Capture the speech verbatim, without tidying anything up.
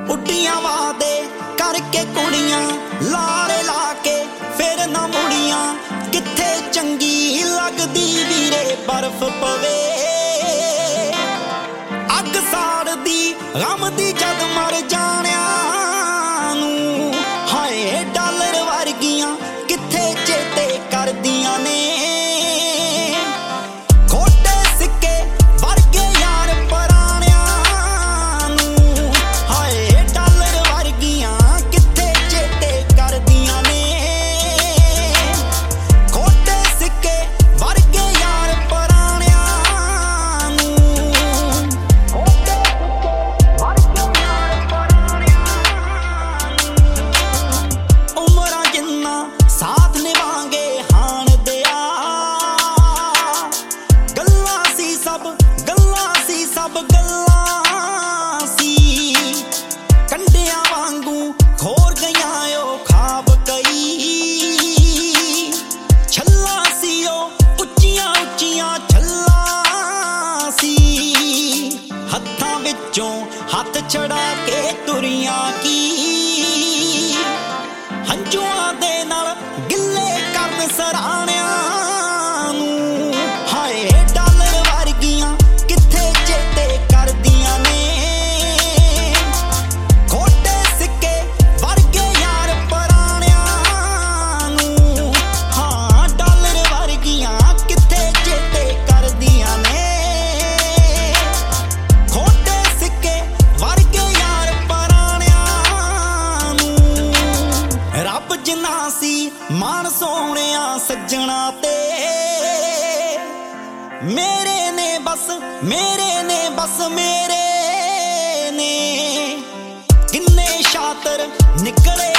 ਉੱਡੀਆਂ ਵਾਦੇ ਕਰਕੇ ਕੁੜੀਆਂ ਲਾਰੇ ਲਾ ਕੇ ਫਿਰ ਨਾ ਮੁੜੀਆਂ। ਕਿੱਥੇ ਚੰਗੀ ਲੱਗਦੀ ਵੀਰੇ ਬਰਫ਼ ਪਵੇ, ਅੱਗ ਸਾੜਦੀ ਗਮ ਦੀ ਜਦ ਮਰ ਜਾਣਿਆਂ ਨੂੰ। ਹਾਏ ਡਾਲਰ ਵਰਗੀਆਂ ਕਿੱਥੇ ਚੇਤੇ ਕਰਦੀਆਂ ਨੇ, ਖੋਟੇ ਸਿੱਕੇ ਵਰਗੇ ਯਾਰ ਪੁਰਾਣਿਆਂ ਨੂੰ। ਹਾਏ ਡਾਲਰ ਵਰਗੀਆਂ ਕਿੱਥੇ ਚੇਤੇ ਕਰਦੀਆਂ ਨੇ, ਖੋਟੇ ਸਿੱਕੇ ਵਰਗੇ ਯਾਰ ਪੁਰਾਣਿਆਂ ਨੂੰ। ਖੋਟੇ ਸਿੱਕੇ ਵਰਗੇ ਯਾਰ ਪੁਰਾਣਿਆਂ ਨੂੰ। ਉਮਰਾਂ ਜਿੰਨਾ ਸਾਥ ਨਿਭਾਂਗੇ ਹਾਣ ਦਿਆ, ਗੱਲਾਂ ਸੀ ਸਭ ਗੱਲਾਂ ਸੀ ਸਭ ਗੱਲਾਂ ਸੀ। ਕੰਡਿਆਂ ਵਾਂਗੂ ਖੋਰ ਗਈਆਂ ਉਹ ਖਾਬ ਕਈ, ਛੱਲਾਂ ਸੀ ਉਹ ਉੱਚੀਆਂ ਉੱਚੀਆਂ ਛੱਲਾਂ ਸੀ। ਹੱਥਾਂ ਵਿੱਚੋਂ ਹੱਥ ਛੜਾ ਕੇ ਤੁਰੀਆਂ ਕੀ, ਹੰਝੂਆਂ ਦੇ ਨਾਲ ਗਿੱਲੇ ਕਰਨ ਸਰਾਣਿਆਂ ਨੂੰ। ਹਾਏ ਡਾਲਰ ਵਰਗੀਆਂ ਕਿੱਥੇ ਚੇਤੇ ਕਰਦੀਆਂ ਨੇ, ਖੋਟੇ ਸਿੱਕੇ ਵਰਗੇ ਯਾਰ ਪੁਰਾਣਿਆਂ ਨੂੰ। ਹਾਂ ਡਾਲਰ ਵਰਗੀਆਂ ਕਿੱਥੇ ਚੇਤੇ ਕਰਦੀਆਂ ਨੇ, ਖੋਟੇ ਸਿੱਕੇ ਵਰਗੇ ਯਾਰ ਪੁਰਾਣਿਆਂ ਨੂੰ। ਰੱਬ ਜਿੰਨਾ ਸੀ ਮਾਣ ਸੋਹਣਿਆ ਸੱਜਣਾ ਤੇ, ਮੇਰੇ ਨੇ ਬਸ ਮੇਰੇ ਨੇ ਬਸ ਮੇਰੇ ਨੇ। ਕਿੰਨੇ ਸ਼ਾਤਰ ਨਿਕਲੇ